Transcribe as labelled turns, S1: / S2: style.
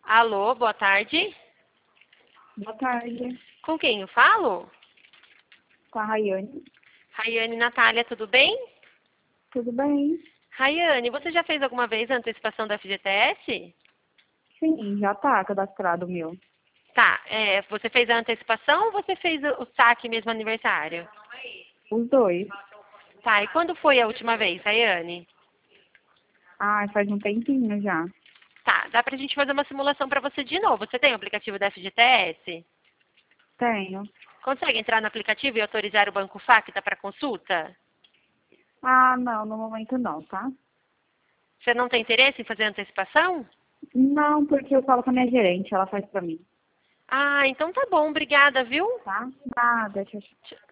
S1: Alô, boa tarde.
S2: Boa tarde,
S1: Com quem eu falo?
S2: com a Rayane.
S1: Raiane Natália, tudo bem?
S2: Tudo bem?
S1: Raiane, você já fez alguma vez a antecipação da FGTS?
S2: Sim, já tá cadastrado o meu.
S1: Tá, você fez a antecipação ou você fez o saque mesmo aniversário?
S2: Os dois.
S1: Tá, e quando foi a última vez, Raiane?
S2: Ah, faz um tempinho já.
S1: Tá, dá pra gente fazer uma simulação pra você de novo. Você tem o aplicativo da FGTS?
S2: Tenho.
S1: Consegue entrar no aplicativo e autorizar o Banco Facta para consulta?
S2: Ah, não, no momento não, tá?
S1: Você não tem interesse em fazer antecipação?
S2: Não, porque eu falo com a minha gerente, ela faz pra mim,
S1: Ah, então tá bom, obrigada, viu?
S2: tá? Nada, tchau, tchau.